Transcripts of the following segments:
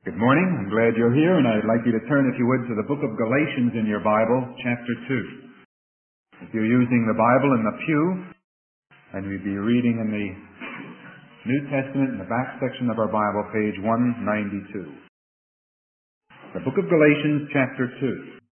Good morning. I'm glad you're here, and I'd like you to turn, if you would, to the book of Galatians in your Bible, chapter 2. If you're using the Bible in the pew, and we'd be reading in the New Testament in the back section of our Bible, page 192. The book of Galatians, chapter 2.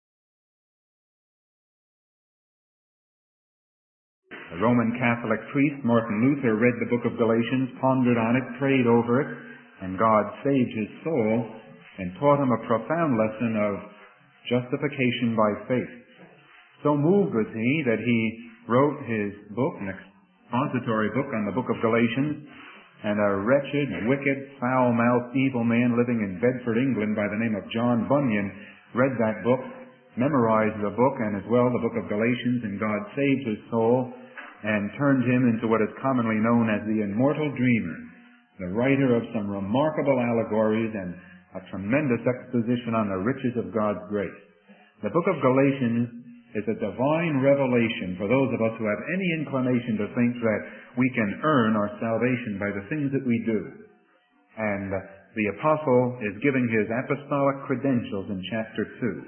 The Roman Catholic priest, Martin Luther, read the book of Galatians, pondered on it, prayed over it, and God saved his soul and taught him a profound lesson of justification by faith. So moved was he that he wrote his book, an expository book on the book of Galatians, and a wretched, wicked, foul-mouthed, evil man living in Bedford, England by the name of John Bunyan read that book, memorized the book, and as well the book of Galatians, and God saved his soul and turned him into what is commonly known as the immortal dreamer, the writer of some remarkable allegories and a tremendous exposition on the riches of God's grace. The book of Galatians is a divine revelation for those of us who have any inclination to think that we can earn our salvation by the things that we do. And the apostle is giving his apostolic credentials in chapter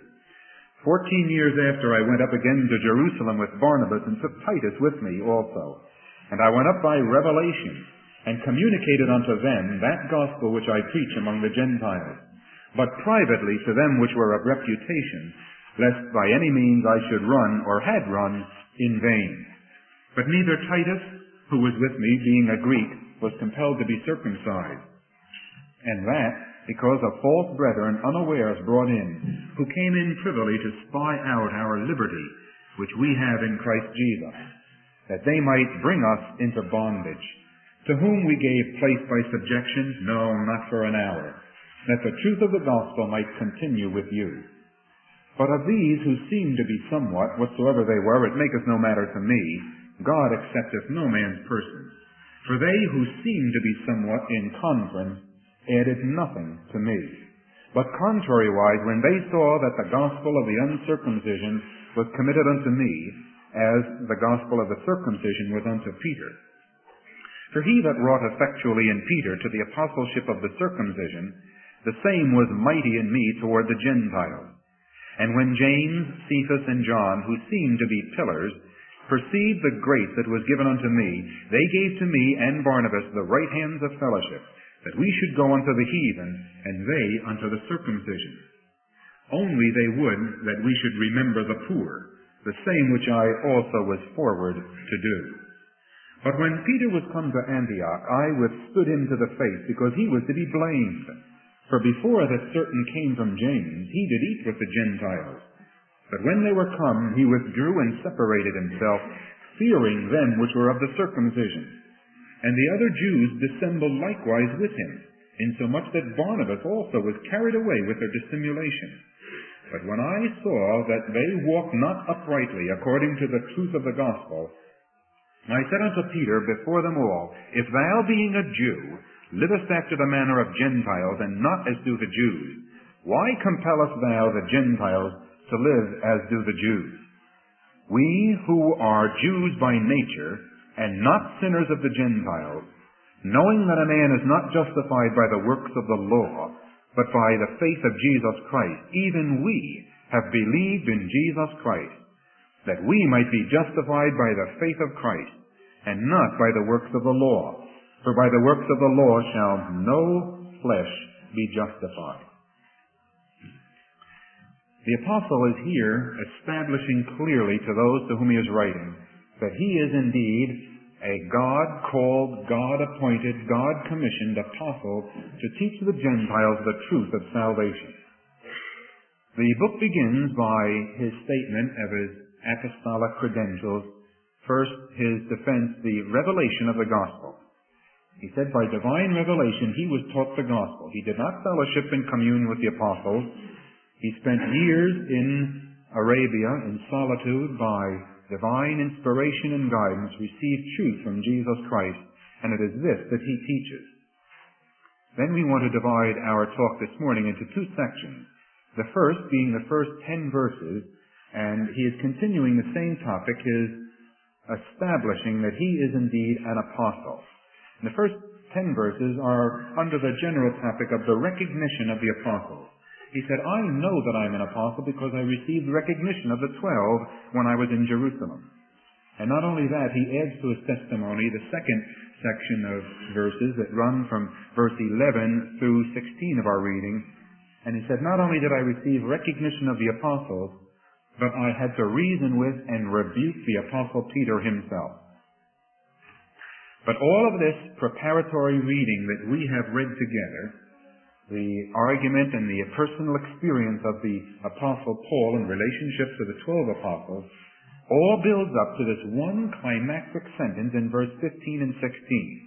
2. 14 years after, I went up again to Jerusalem with Barnabas and took Titus with me also. And I went up by revelation and communicated unto them that gospel which I preach among the Gentiles, but privately to them which were of reputation, lest by any means I should run, or had run, in vain. But neither Titus, who was with me, being a Greek, was compelled to be circumcised, and that because of false brethren unawares brought in, who came in privily to spy out our liberty, which we have in Christ Jesus, that they might bring us into bondage, to whom we gave place by subjection, no, not for an hour, that the truth of the gospel might continue with you. But of these who seemed to be somewhat, whatsoever they were, it maketh no matter to me, God accepteth no man's person. For they who seemed to be somewhat in conference added nothing to me. But contrariwise, when they saw that the gospel of the uncircumcision was committed unto me, as the gospel of the circumcision was unto Peter. For he that wrought effectually in Peter to the apostleship of the circumcision, the same was mighty in me toward the Gentiles. And when James, Cephas, and John, who seemed to be pillars, perceived the grace that was given unto me, they gave to me and Barnabas the right hands of fellowship, that we should go unto the heathen, and they unto the circumcision. Only they would that we should remember the poor, the same which I also was forward to do. But when Peter was come to Antioch, I withstood him to the face, because he was to be blamed. For before that certain came from James, he did eat with the Gentiles. But when they were come, he withdrew and separated himself, fearing them which were of the circumcision. And the other Jews dissembled likewise with him, insomuch that Barnabas also was carried away with their dissimulation. But when I saw that they walked not uprightly according to the truth of the gospel, I said unto Peter before them all, If thou, being a Jew, livest after the manner of Gentiles, and not as do the Jews, why compellest thou the Gentiles to live as do the Jews? We who are Jews by nature, and not sinners of the Gentiles, knowing that a man is not justified by the works of the law, but by the faith of Jesus Christ, even we have believed in Jesus Christ, that we might be justified by the faith of Christ, and not by the works of the law. For by the works of the law shall no flesh be justified. The apostle is here establishing clearly to those to whom he is writing that he is indeed a God-called, God-appointed, God-commissioned apostle to teach the Gentiles the truth of salvation. The book begins by his statement of his apostolic credentials. First, his defense, the revelation of the gospel. He said by divine revelation he was taught the gospel. He did not fellowship and commune with the apostles. He spent years in Arabia in solitude by divine inspiration and guidance, received truth from Jesus Christ, and it is this that he teaches. Then we want to divide our talk this morning into two sections. The first being the first 10 verses, and he is continuing the same topic, his establishing that he is indeed an apostle. In the first 10 verses are under the general topic of the recognition of the apostles. He said, I know that I'm an apostle because I received recognition of the 12 when I was in Jerusalem. And not only that, he adds to his testimony the second section of verses that run from verse 11 through 16 of our reading. And he said, not only did I receive recognition of the apostles, but I had to reason with and rebuke the apostle Peter himself. But all of this preparatory reading that we have read together, the argument and the personal experience of the apostle Paul in relationship to the 12 apostles, all builds up to this one climactic sentence in verse 15 and 16.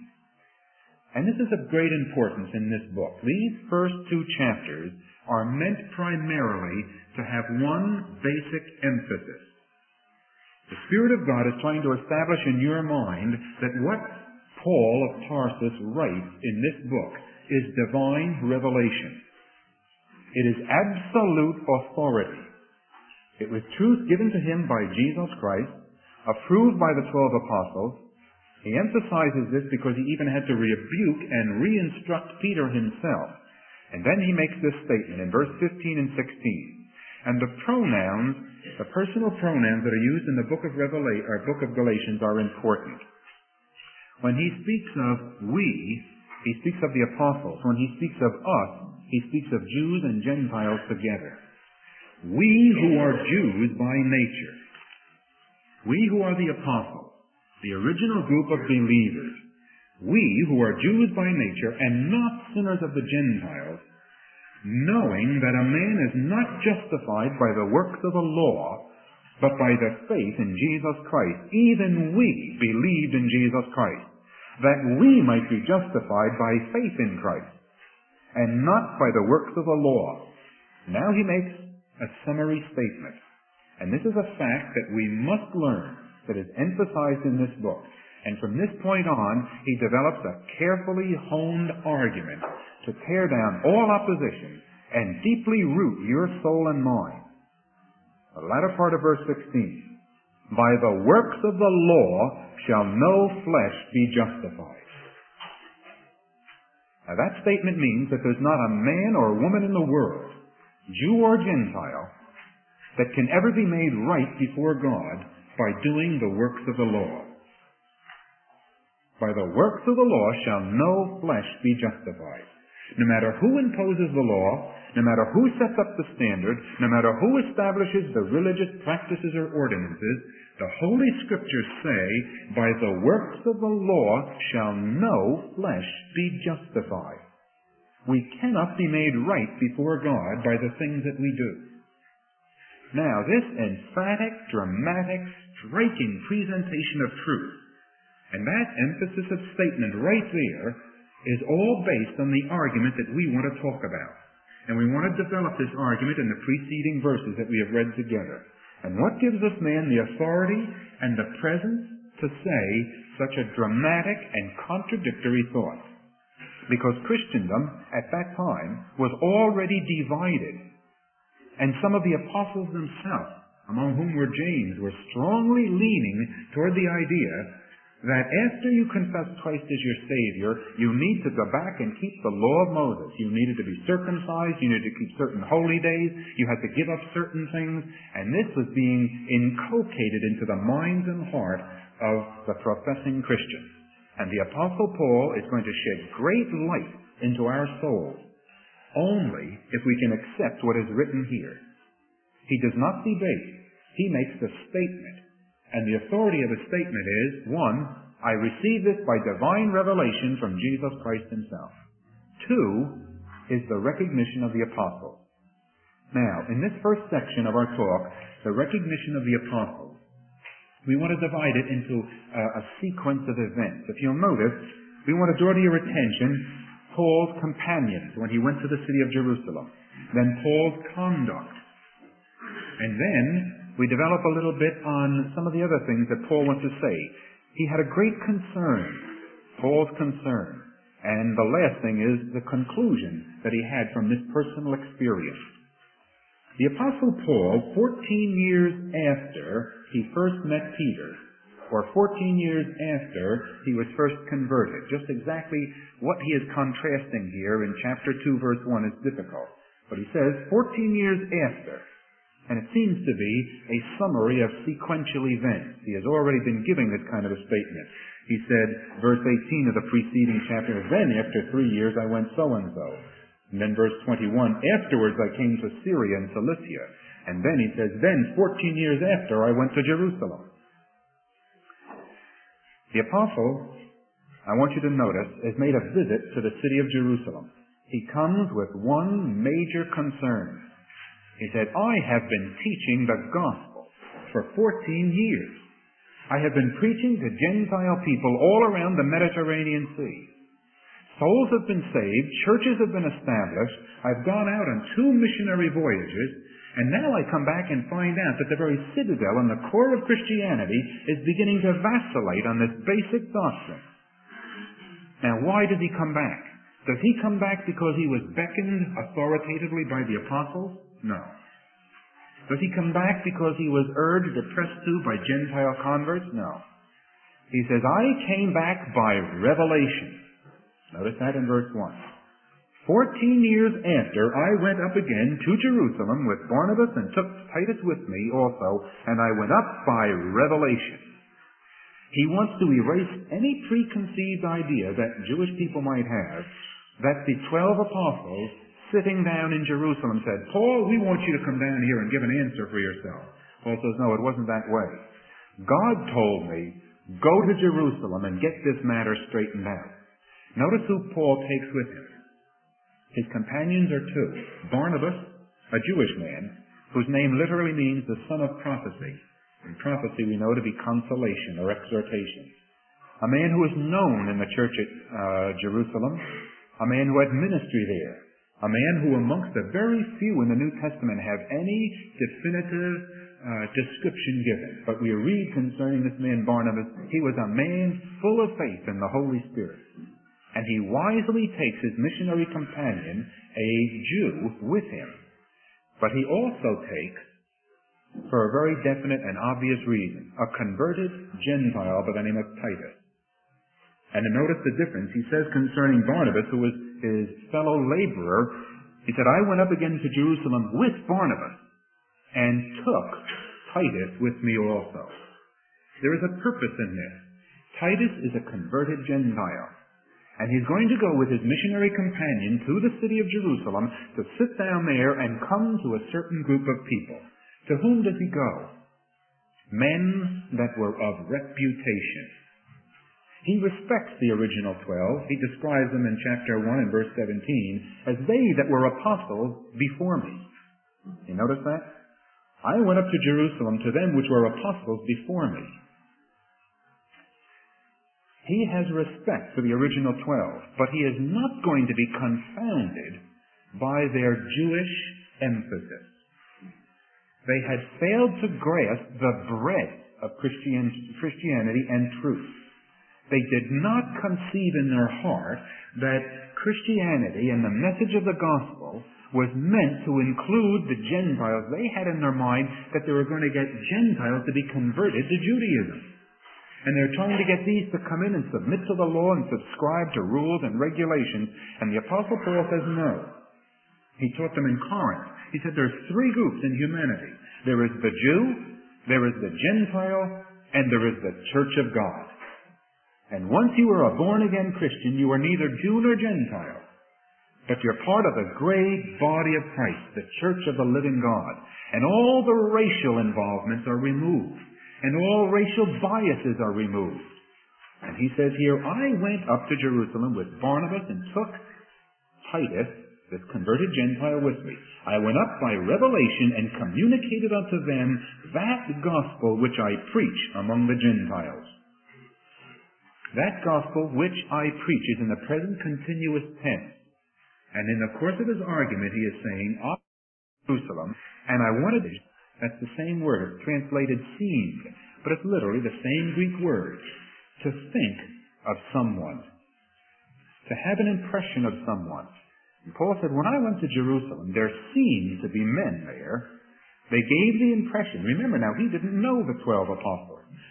And this is of great importance in this book. These first two chapters are meant primarily to have one basic emphasis. The Spirit of God is trying to establish in your mind that what Paul of Tarsus writes in this book is divine revelation. It is absolute authority. It was truth given to him by Jesus Christ, approved by the 12 apostles. He emphasizes this because he even had to rebuke and re-instruct Peter himself. And then he makes this statement in verse 15 and 16. And the pronouns, the personal pronouns that are used in the book of Galatians are important. When he speaks of we, he speaks of the apostles. When he speaks of us, he speaks of Jews and Gentiles together. We who are Jews by nature, we who are the apostles, the original group of believers, we who are Jews by nature and not sinners of the Gentiles, knowing that a man is not justified by the works of the law, but by the faith in Jesus Christ. Even we believed in Jesus Christ, that we might be justified by faith in Christ, and not by the works of the law. Now he makes a summary statement. And this is a fact that we must learn, that is emphasized in this book. And from this point on, he develops a carefully honed argument to tear down all opposition and deeply root your soul and mind. The latter part of verse 16. By the works of the law shall no flesh be justified. Now that statement means that there's not a man or woman in the world, Jew or Gentile, that can ever be made right before God by doing the works of the law. By the works of the law shall no flesh be justified. No matter who imposes the law, no matter who sets up the standard, no matter who establishes the religious practices or ordinances, the Holy Scriptures say, by the works of the law shall no flesh be justified. We cannot be made right before God by the things that we do. Now, this emphatic, dramatic, striking presentation of truth, and that emphasis of statement right there, is all based on the argument that we want to talk about. And we want to develop this argument in the preceding verses that we have read together. And what gives us man the authority and the presence to say such a dramatic and contradictory thought? Because Christendom at that time was already divided. And some of the apostles themselves, among whom were James, were strongly leaning toward the idea that after you confess Christ as your Savior, you need to go back and keep the law of Moses. You needed to be circumcised, you needed to keep certain holy days, you had to give up certain things, and this was being inculcated into the minds and heart of the professing Christians. And the Apostle Paul is going to shed great light into our souls only if we can accept what is written here. He does not debate. He makes the statement. And the authority of the statement is, 1, I receive this by divine revelation from Jesus Christ himself. 2 is the recognition of the apostles. Now, in this first section of our talk, the recognition of the apostles, we want to divide it into a sequence of events. If you'll notice, we want to draw to your attention Paul's companions when he went to the city of Jerusalem. Then Paul's conduct. And then we develop a little bit on some of the other things that Paul wants to say. He had a great concern, Paul's concern. And the last thing is the conclusion that he had from this personal experience. The Apostle Paul, 14 years after he first met Peter, or 14 years after he was first converted. Just exactly what he is contrasting here in chapter 2, verse 1 is difficult. But he says 14 years after. And it seems to be a summary of sequential events. He has already been giving this kind of a statement. He said, verse 18 of the preceding chapter, then after 3 years I went so-and-so. And then verse 21, afterwards I came to Syria and Cilicia. And then he says, then 14 years after I went to Jerusalem. The apostle, I want you to notice, has made a visit to the city of Jerusalem. He comes with one major concern. He said, I have been teaching the gospel for 14 years. I have been preaching to Gentile people all around the Mediterranean Sea. Souls have been saved, churches have been established, I've gone out on 2 missionary voyages, and now I come back and find out that the very citadel and the core of Christianity is beginning to vacillate on this basic doctrine. Now, why does he come back? Does he come back because he was beckoned authoritatively by the apostles? No. Does he come back because he was urged or pressed to by Gentile converts? No. He says, I came back by revelation. Notice that in verse 1. 14 years after, I went up again to Jerusalem with Barnabas and took Titus with me also, and I went up by revelation. He wants to erase any preconceived idea that Jewish people might have that the 12 apostles sitting down in Jerusalem said, Paul, we want you to come down here and give an answer for yourself. Paul says, no, it wasn't that way. God told me, go to Jerusalem and get this matter straightened out. Notice who Paul takes with him. His companions are 2. Barnabas, a Jewish man, whose name literally means the son of prophecy. And prophecy we know to be consolation or exhortation. A man who is known in the church at Jerusalem. A man who had ministry there. A man who amongst the very few in the New Testament have any definitive description given. But we read concerning this man Barnabas, he was a man full of faith in the Holy Spirit. And he wisely takes his missionary companion, a Jew, with him. But he also takes, for a very definite and obvious reason, a converted Gentile by the name of Titus. And to notice the difference, he says concerning Barnabas, who was his fellow laborer, he said, I went up again to Jerusalem with Barnabas and took Titus with me also. There is a purpose in this. Titus is a converted Gentile. And he's going to go with his missionary companion to the city of Jerusalem to sit down there and come to a certain group of people. To whom does he go? Men that were of reputation. He respects the original 12. He describes them in chapter 1 and verse 17 as they that were apostles before me. You notice that? I went up to Jerusalem to them which were apostles before me. He has respect for the original 12, but he is not going to be confounded by their Jewish emphasis. They had failed to grasp the breadth of Christianity and truth. They did not conceive in their heart that Christianity and the message of the gospel was meant to include the Gentiles. They had in their mind that they were going to get Gentiles to be converted to Judaism. And they're trying to get these to come in and submit to the law and subscribe to rules and regulations. And the Apostle Paul says no. He taught them in Corinth. He said there's 3 groups in humanity. There is the Jew, there is the Gentile, and there is the Church of God. And once you are a born-again Christian, you are neither Jew nor Gentile. But you're part of the great body of Christ, the Church of the living God. And all the racial involvements are removed. And all racial biases are removed. And he says here, I went up to Jerusalem with Barnabas and took Titus, this converted Gentile, with me. I went up by revelation and communicated unto them that gospel which I preach among the Gentiles. That gospel which I preach is in the present continuous tense. And in the course of his argument, he is saying, I Jerusalem, and I wanted to... That's the same word. It's translated seemed, but it's literally the same Greek word. To think of someone. To have an impression of someone. And Paul said, when I went to Jerusalem, there seemed to be men there. They gave the impression. Remember now, he didn't know the 12 apostles.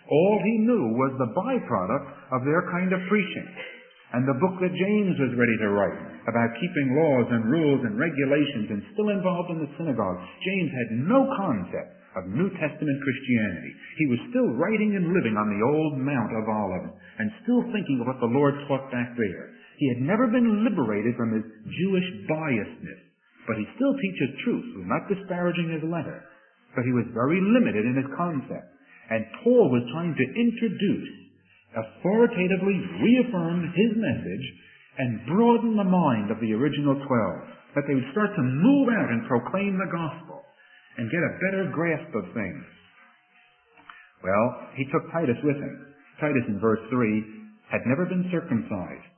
All he knew was the byproduct of their kind of preaching. And the book that James was ready to write about keeping laws and rules and regulations and still involved in the synagogue, James had no concept of New Testament Christianity. He was still writing and living on the old Mount of Olives and still thinking of what the Lord taught back there. He had never been liberated from his Jewish biasness, but he still teaches truth. He was not disparaging his letter, but he was very limited in his concept. And Paul was trying to authoritatively reaffirm his message and broaden the mind of the original 12, that they would start to move out and proclaim the gospel and get a better grasp of things. Well, he took Titus with him. Titus, in verse 3, had never been circumcised.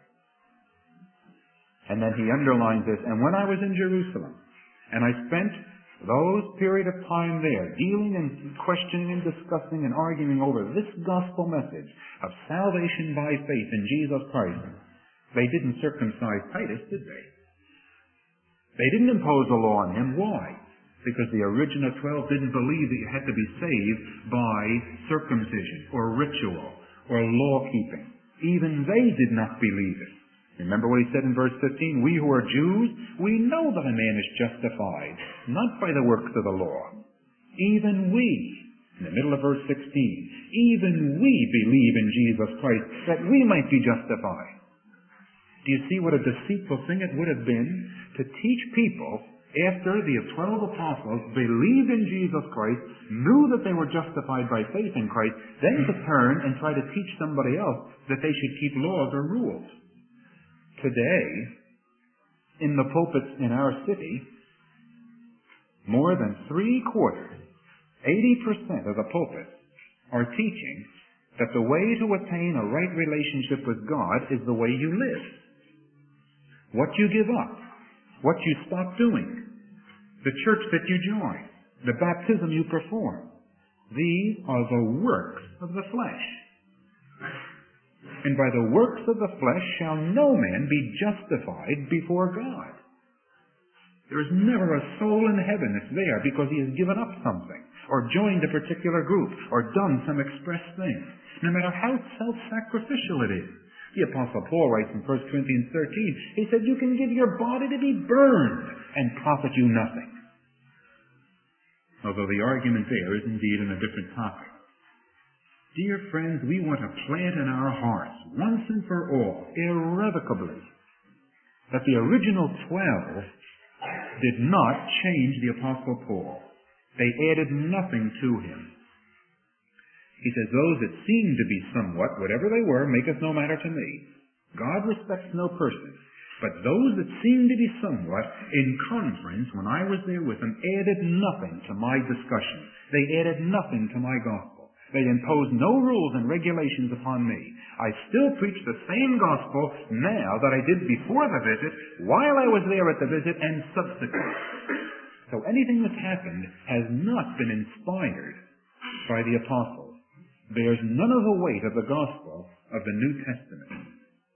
And then he underlines this, and when I was in Jerusalem, and I spent those period of time there, dealing and questioning and discussing and arguing over this gospel message of salvation by faith in Jesus Christ, they didn't circumcise Titus, did they? They didn't impose a law on him. Why? Because the original 12 didn't believe that you had to be saved by circumcision or ritual or law-keeping. Even they did not believe it. Remember what he said in verse 15? We who are Jews, we know that a man is justified, not by the works of the law. Even we, in the middle of verse 16, even we believe in Jesus Christ, that we might be justified. Do you see what a deceitful thing it would have been to teach people after the 12 apostles believed in Jesus Christ, knew that they were justified by faith in Christ, then to turn and try to teach somebody else that they should keep laws or rules? Today, in the pulpits in our city, more than 3/4, 80% of the pulpits are teaching that the way to attain a right relationship with God is the way you live. What you give up, what you stop doing, the church that you join, the baptism you perform. These are the works of the flesh. And by the works of the flesh shall no man be justified before God. There is never a soul in heaven that's there because he has given up something, or joined a particular group, or done some express thing, no matter how self-sacrificial it is. The Apostle Paul writes in 1 Corinthians 13, he said, you can give your body to be burned and profit you nothing. Although the argument there is indeed on a different topic. Dear friends, we want to plant in our hearts, once and for all, irrevocably, that the original 12 did not change the Apostle Paul. They added nothing to him. He says, those that seem to be somewhat, whatever they were, maketh no matter to me. God respects no person. But those that seem to be somewhat, in conference, when I was there with them, added nothing to my discussion. They added nothing to my gospel. They imposed no rules and regulations upon me. I still preach the same gospel now that I did before the visit, while I was there at the visit, and subsequent. So anything that's happened has not been inspired by the apostles. Bears none of the weight of the gospel of the New Testament.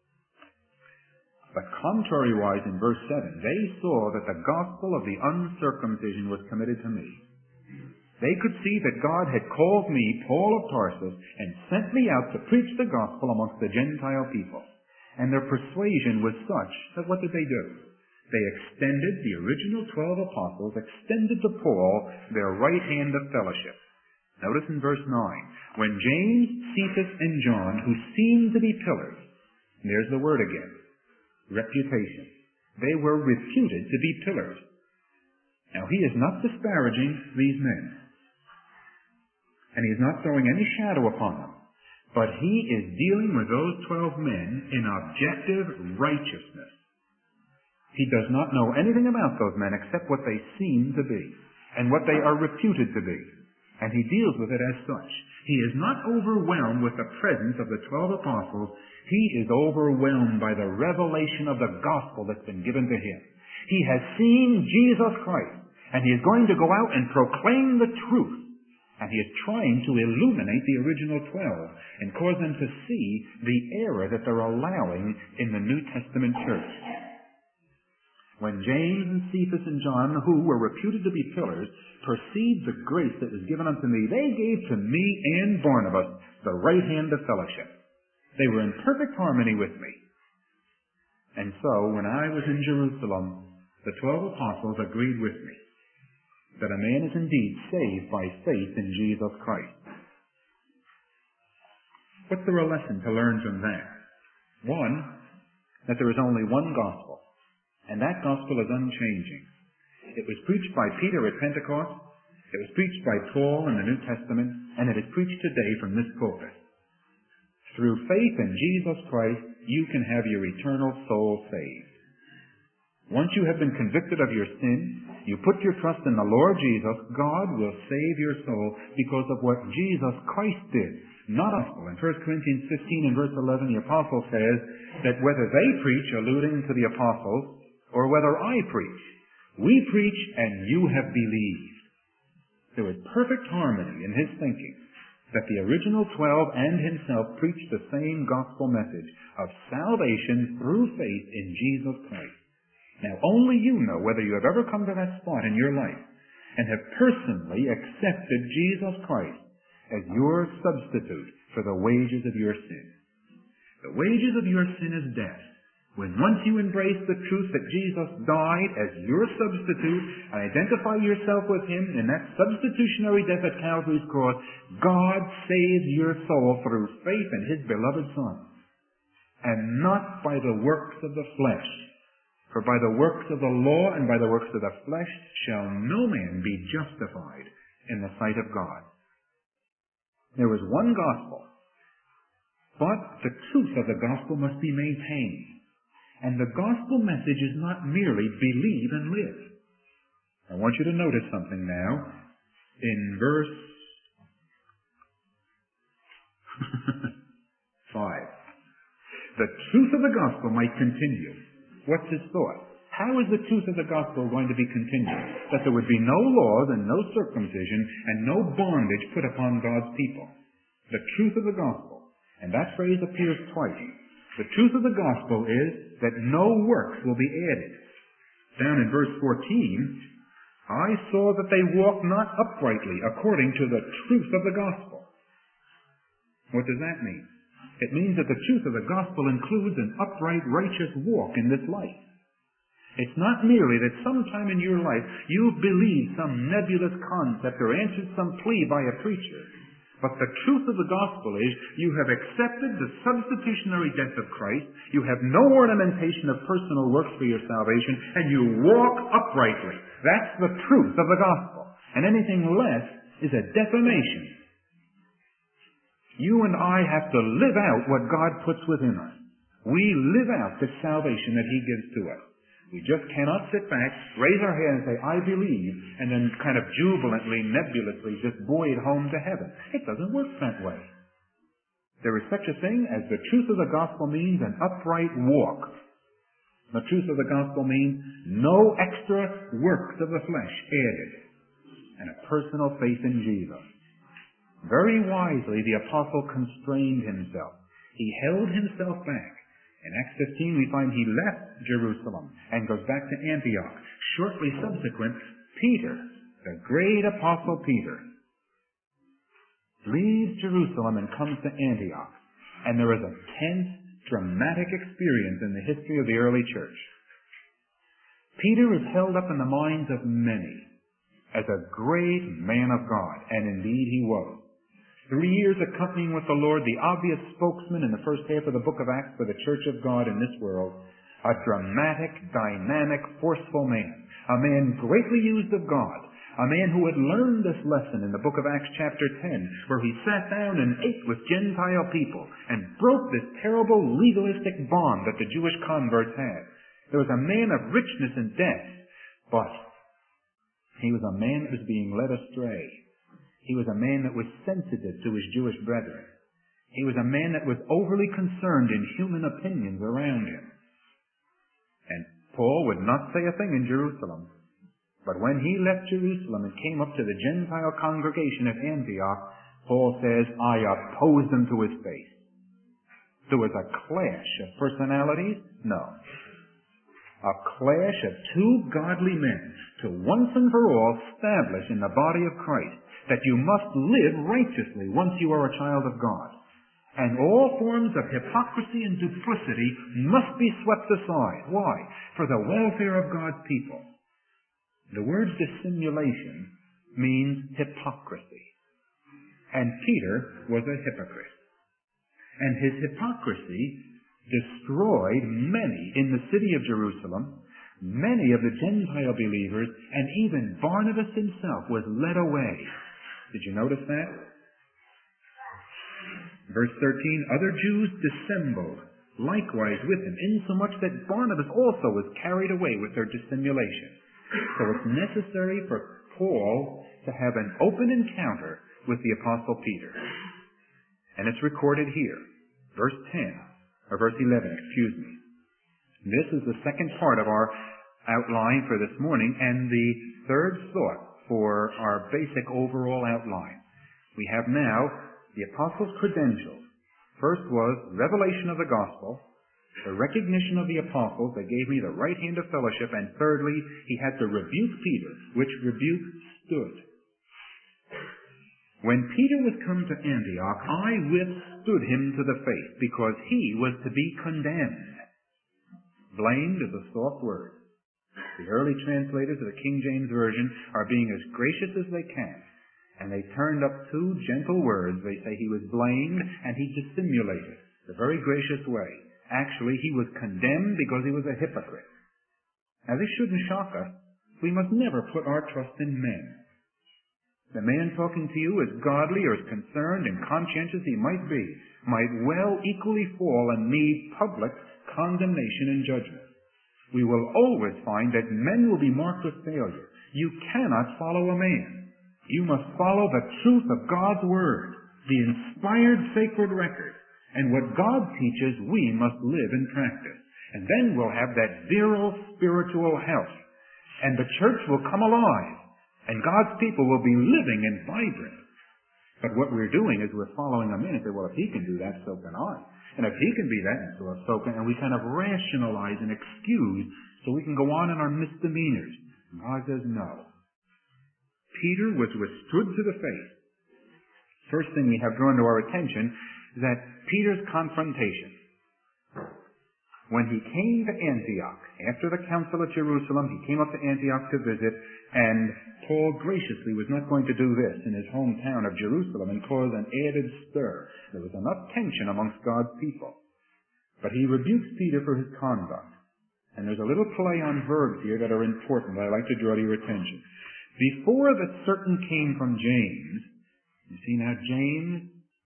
But contrariwise, in verse 7, they saw that the gospel of the uncircumcision was committed to me. They could see that God had called me, Paul of Tarsus, and sent me out to preach the gospel amongst the Gentile people. And their persuasion was such that what did they do? They extended, the original 12 apostles, extended to Paul their right hand of fellowship. Notice in verse 9, when James, Cephas, and John, who seemed to be pillars, and there's the word again, reputation, they were reputed to be pillars. Now he is not disparaging these men. And he is not throwing any shadow upon them. But he is dealing with those 12 men in objective righteousness. He does not know anything about those men except what they seem to be and what they are reputed to be. And he deals with it as such. He is not overwhelmed with the presence of the 12 apostles. He is overwhelmed by the revelation of the gospel that's been given to him. He has seen Jesus Christ, and he is going to go out and proclaim the truth. And he is trying to illuminate the original 12 and cause them to see the error that they're allowing in the New Testament church. When James and Cephas and John, who were reputed to be pillars, perceived the grace that was given unto me, they gave to me and Barnabas the right hand of fellowship. They were in perfect harmony with me. And so, when I was in Jerusalem, the 12 apostles agreed with me that a man is indeed saved by faith in Jesus Christ. What's the real lesson to learn from that? One, that there is only one gospel, and that gospel is unchanging. It was preached by Peter at Pentecost, it was preached by Paul in the New Testament, and it is preached today from this pulpit. Through faith in Jesus Christ, you can have your eternal soul saved. Once you have been convicted of your sin, you put your trust in the Lord Jesus, God will save your soul because of what Jesus Christ did. Not us. In 1 Corinthians 15 and verse 11, the apostle says that whether they preach, alluding to the apostles, or whether I preach, we preach and you have believed. There was perfect harmony in his thinking that the original 12 and himself preached the same gospel message of salvation through faith in Jesus Christ. Now, only you know whether you have ever come to that spot in your life and have personally accepted Jesus Christ as your substitute for the wages of your sin. The wages of your sin is death. When once you embrace the truth that Jesus died as your substitute and identify yourself with him in that substitutionary death at Calvary's cross, God saves your soul through faith in his beloved Son, and not by the works of the flesh. For by the works of the law and by the works of the flesh shall no man be justified in the sight of God. There is one gospel, but the truth of the gospel must be maintained. And the gospel message is not merely believe and live. I want you to notice something now. In verse 5. The truth of the gospel might continue. What's his thought? How is the truth of the gospel going to be continued? That there would be no laws and no circumcision and no bondage put upon God's people. The truth of the gospel. And that phrase appears twice. The truth of the gospel is that no works will be added. Down in verse 14, I saw that they walked not uprightly according to the truth of the gospel. What does that mean? It means that the truth of the gospel includes an upright, righteous walk in this life. It's not merely that sometime in your life you've believed some nebulous concept or answered some plea by a preacher. But the truth of the gospel is you have accepted the substitutionary death of Christ, you have no ornamentation of personal works for your salvation, and you walk uprightly. That's the truth of the gospel. And anything less is a defamation. You and I have to live out what God puts within us. We live out the salvation that he gives to us. We just cannot sit back, raise our hand and say, I believe, and then kind of jubilantly, nebulously just buoy it home to heaven. It doesn't work that way. There is such a thing as the truth of the gospel means an upright walk. The truth of the gospel means no extra works of the flesh added, and a personal faith in Jesus. Very wisely, the apostle constrained himself. He held himself back. In Acts 15, we find he left Jerusalem and goes back to Antioch. Shortly subsequent, Peter, the great apostle Peter, leaves Jerusalem and comes to Antioch. And there is a tense, dramatic experience in the history of the early church. Peter is held up in the minds of many as a great man of God, and indeed he was. 3 years accompanying with the Lord, the obvious spokesman in the first half of the book of Acts for the church of God in this world, a dramatic, dynamic, forceful man, a man greatly used of God, a man who had learned this lesson in the book of Acts chapter 10, where he sat down and ate with Gentile people and broke this terrible legalistic bond that the Jewish converts had. There was a man of richness and depth, but he was a man that was being led astray. He was a man that was sensitive to his Jewish brethren. He was a man that was overly concerned in human opinions around him. And Paul would not say a thing in Jerusalem. But when he left Jerusalem and came up to the Gentile congregation at Antioch, Paul says, I opposed them to his face. There was a clash of personalities? No. a clash of two godly men to once and for all establish in the body of Christ that you must live righteously once you are a child of God. And all forms of hypocrisy and duplicity must be swept aside. Why? For the welfare of God's people. The word dissimulation means hypocrisy. And Peter was a hypocrite. And his hypocrisy destroyed many in the city of Jerusalem, many of the Gentile believers, and even Barnabas himself was led away. Did you notice that? Verse 13, other Jews dissembled likewise with him, insomuch that Barnabas also was carried away with their dissimulation. So it's necessary for Paul to have an open encounter with the Apostle Peter. And it's recorded here. Verse 11, This is the second part of our outline for this morning and the third thought for our basic overall outline. We have now the Apostles' credentials. First was revelation of the gospel, the recognition of the apostles, they gave me the right hand of fellowship, and thirdly, he had to rebuke Peter, which rebuke stood. When Peter was come to Antioch, I withstood him to the face, because he was to be condemned. Blamed is a soft word. The early translators of the King James Version are being as gracious as they can, and they turned up two gentle words. They say he was blamed and he dissimulated. The very gracious way. Actually, he was condemned because he was a hypocrite. Now, this shouldn't shock us. We must never put our trust in men. The man talking to you, as godly or as concerned and conscientious he might be, might well equally fall and need public condemnation and judgment. We will always find that men will be marked with failure. You cannot follow a man. You must follow the truth of God's Word, the inspired sacred record. And what God teaches, we must live and practice. And then we'll have that virile spiritual health. And the church will come alive. And God's people will be living and vibrant. But what we're doing is we're following him in and say, well, if he can do that, so can I. And if he can be that, so can I. And we kind of rationalize and excuse so we can go on in our misdemeanors. And God says no. Peter was withstood to the face. First thing we have drawn to our attention is that Peter's confrontation. When he came to Antioch, after the council at Jerusalem, he came up to Antioch to visit, and Paul graciously was not going to do this in his hometown of Jerusalem and cause an added stir. There was enough tension amongst God's people. But he rebukes Peter for his conduct. And there's a little play on verbs here that are important that I'd like to draw to your attention. Before the certain came from James, you see now James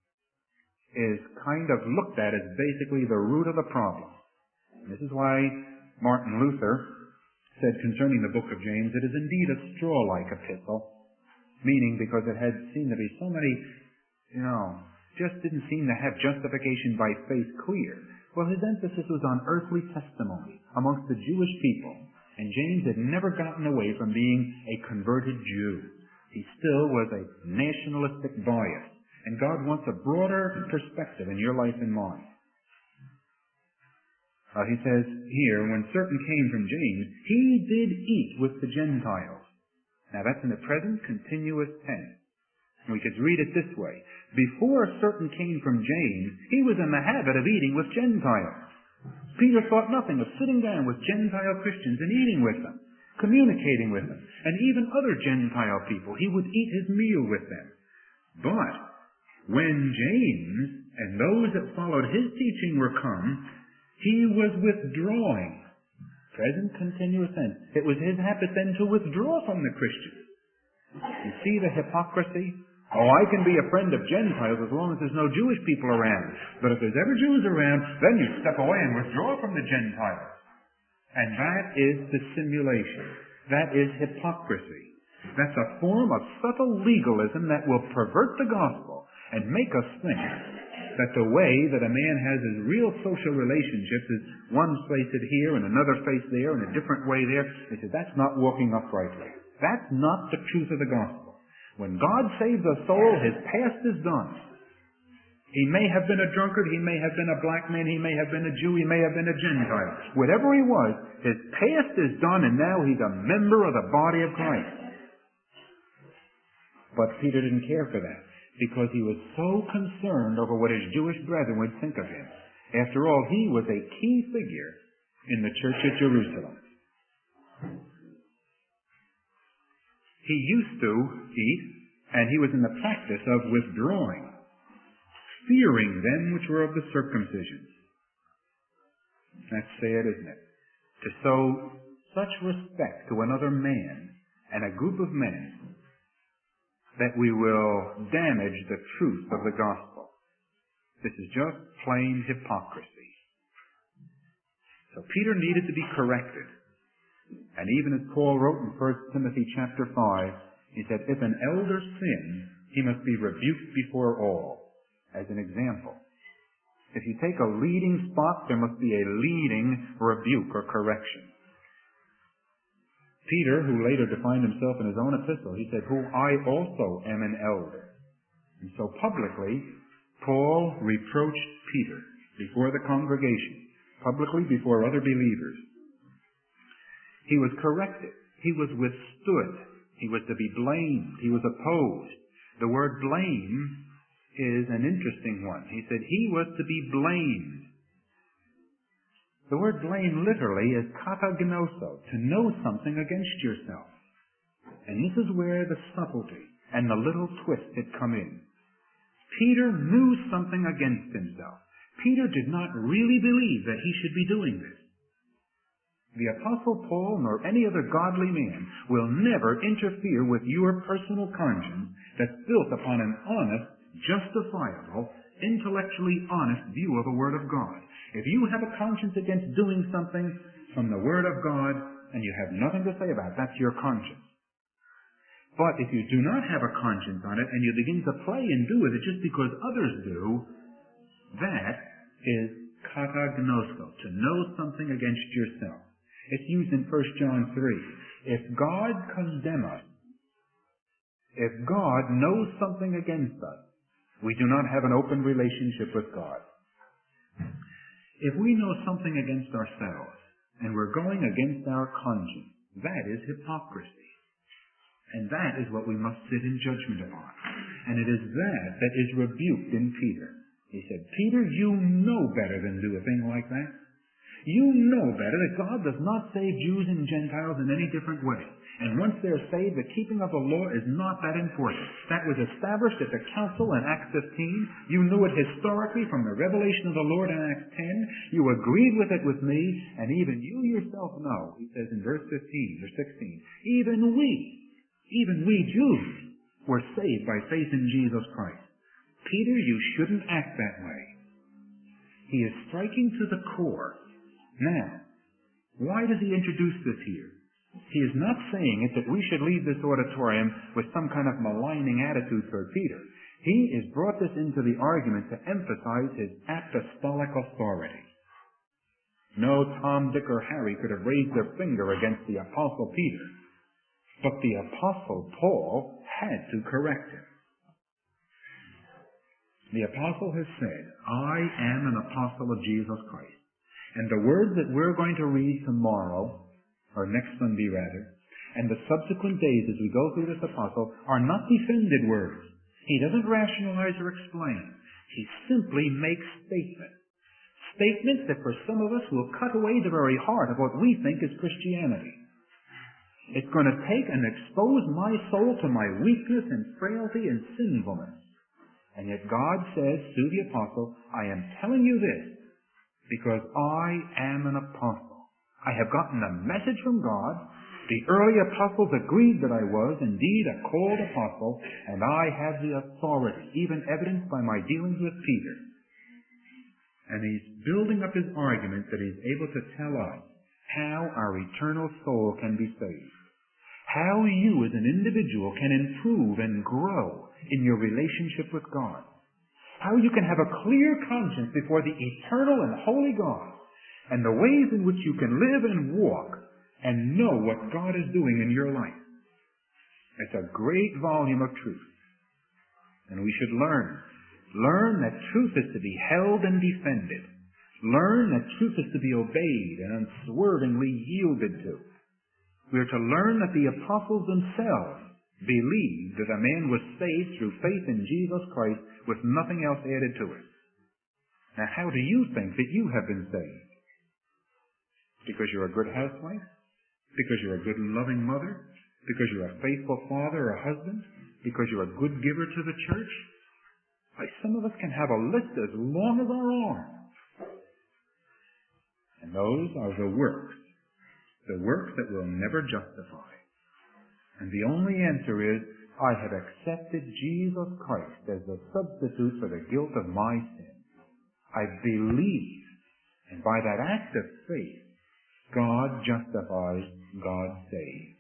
is kind of looked at as basically the root of the problem. And this is why Martin Luther said concerning the book of James, it is indeed a straw-like epistle, meaning because it had seemed to be so many, just didn't seem to have justification by faith clear. Well, his emphasis was on earthly testimony amongst the Jewish people, and James had never gotten away from being a converted Jew. He still was a nationalistic bias, and God wants a broader perspective in your life and mine. He says here, when certain came from James, he did eat with the Gentiles. Now that's in the present continuous tense. We could read it this way. Before certain came from James, he was in the habit of eating with Gentiles. Peter thought nothing of sitting down with Gentile Christians and eating with them, communicating with them, and even other Gentile people. He would eat his meal with them. But when James and those that followed his teaching were come, he was withdrawing. Present continuous tense. It was his habit then to withdraw from the Christians. You see the hypocrisy? Oh, I can be a friend of Gentiles as long as there's no Jewish people around. But if there's ever Jews around, then you step away and withdraw from the Gentiles. And that is dissimulation. That is hypocrisy. That's a form of subtle legalism that will pervert the gospel and make us think that the way that a man has his real social relationships is one faced here and another faced there and a different way there. They said, that's not walking uprightly. That's not the truth of the gospel. When God saves a soul, his past is done. He may have been a drunkard, he may have been a black man, he may have been a Jew, he may have been a Gentile. Whatever he was, his past is done and now he's a member of the body of Christ. But Peter didn't care for that because he was so concerned over what his Jewish brethren would think of him. After all, he was a key figure in the church at Jerusalem. He used to eat, and he was in the practice of withdrawing, fearing them which were of the circumcision. That's sad, isn't it? To show such respect to another man and a group of men that we will damage the truth of the gospel. This is just plain hypocrisy. So Peter needed to be corrected. And even as Paul wrote in 1 Timothy chapter 5, he said, if an elder sin, he must be rebuked before all. As an example, if you take a leading spot, there must be a leading rebuke or correction. Peter, who later defined himself in his own epistle, he said, who I also am an elder. And so publicly, Paul reproached Peter before the congregation, publicly before other believers. He was corrected. He was withstood. He was to be blamed. He was opposed. The word blame is an interesting one. He said he was to be blamed. The word blame literally is katagnoso, to know something against yourself. And this is where the subtlety and the little twist had come in. Peter knew something against himself. Peter did not really believe that he should be doing this. The Apostle Paul nor any other godly man will never interfere with your personal conscience that's built upon an honest, justifiable, intellectually honest view of the Word of God. If you have a conscience against doing something from the Word of God and you have nothing to say about it, that's your conscience. But if you do not have a conscience on it and you begin to play and do with it just because others do, that is katagnosko, to know something against yourself. It's used in 1 John 3. If God condemn us, if God knows something against us, we do not have an open relationship with God. If we know something against ourselves and we're going against our conscience, that is hypocrisy. And that is what we must sit in judgment upon. And it is that is rebuked in Peter. He said, Peter, you know better than do a thing like that. You know better that God does not save Jews and Gentiles in any different way. And once they're saved, the keeping of the law is not that important. That was established at the council in Acts 15. You knew it historically from the revelation of the Lord in Acts 10. You agreed with it with me, and even you yourself know, he says in verse 15 or 16, even we Jews were saved by faith in Jesus Christ. Peter, you shouldn't act that way. He is striking to the core. Now, why does he introduce this here? He is not saying it that we should leave this auditorium with some kind of maligning attitude toward Peter. He has brought this into the argument to emphasize his apostolic authority. No Tom, Dick, or Harry could have raised their finger against the Apostle Peter, but the Apostle Paul had to correct him. The Apostle has said, I am an apostle of Jesus Christ. And the words that we're going to read tomorrow, or next Sunday rather, and the subsequent days as we go through this apostle, are not defended words. He doesn't rationalize or explain. He simply makes statements. Statements that for some of us will cut away the very heart of what we think is Christianity. It's going to take and expose my soul to my weakness and frailty and sinfulness. And yet God says through the apostle, I am telling you this because I am an apostle. I have gotten a message from God. The early apostles agreed that I was indeed a called apostle, and I have the authority, even evidenced by my dealings with Peter. And he's building up his argument that he's able to tell us how our eternal soul can be saved. How you as an individual can improve and grow in your relationship with God. How you can have a clear conscience before the eternal and holy God, and the ways in which you can live and walk and know what God is doing in your life. It's a great volume of truth. And we should learn Learn that truth is to be held and defended. Learn that truth is to be obeyed and unswervingly yielded to. We are to learn that the apostles themselves believed that a man was saved through faith in Jesus Christ with nothing else added to it. Now, how do you think that you have been saved? Because you're a good housewife? Because you're a good loving mother? Because you're a faithful father or husband? Because you're a good giver to the church? Why, some of us can have a list as long as our arm. And those are the works that will never justify. And the only answer is, I have accepted Jesus Christ as the substitute for the guilt of my sin. I believe, and by that act of faith, God justifies, God saves.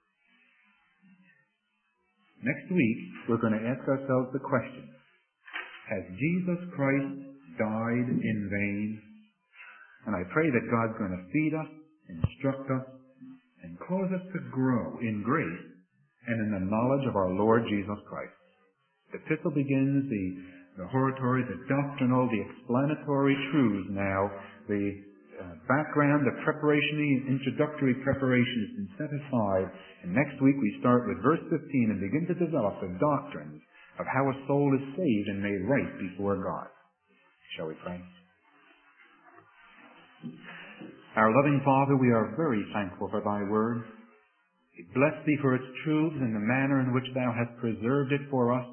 Next week, we're going to ask ourselves the question, has Jesus Christ died in vain? And I pray that God's going to feed us, instruct us, and cause us to grow in grace and in the knowledge of our Lord Jesus Christ. The epistle begins, the horatory, the doctrinal, the explanatory truths now, the background, the preparation, the introductory preparation has been set aside. And next week we start with verse 15 and begin to develop the doctrines of how a soul is saved and made right before God. Shall we pray? Our loving Father, we are very thankful for Thy Word. We bless Thee for its truths and the manner in which Thou hast preserved it for us.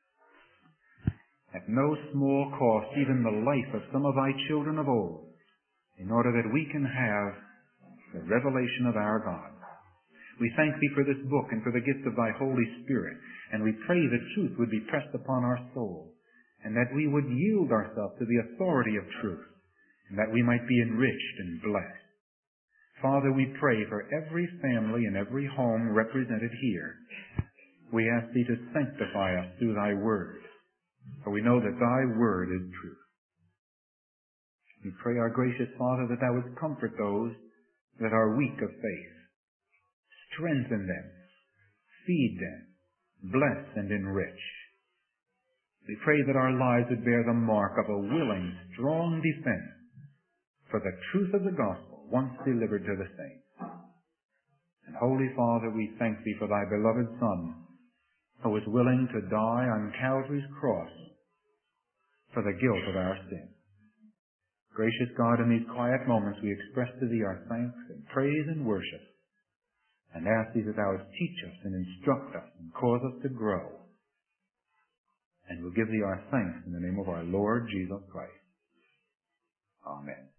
At no small cost, even the life of some of Thy children of old, in order that we can have the revelation of our God. We thank Thee for this book and for the gift of Thy Holy Spirit, and we pray that truth would be pressed upon our soul, and that we would yield ourselves to the authority of truth, and that we might be enriched and blessed. Father, we pray for every family and every home represented here. We ask Thee to sanctify us through Thy Word, for we know that Thy Word is truth. We pray, our gracious Father, that Thou wouldst comfort those that are weak of faith. Strengthen them, feed them, bless and enrich. We pray that our lives would bear the mark of a willing, strong defense for the truth of the gospel once delivered to the saints. And Holy Father, we thank Thee for Thy beloved Son, who was willing to die on Calvary's cross for the guilt of our sin. Gracious God, in these quiet moments we express to Thee our thanks and praise and worship, and ask Thee that Thou wouldst teach us and instruct us and cause us to grow. And we'll give Thee our thanks in the name of our Lord Jesus Christ. Amen.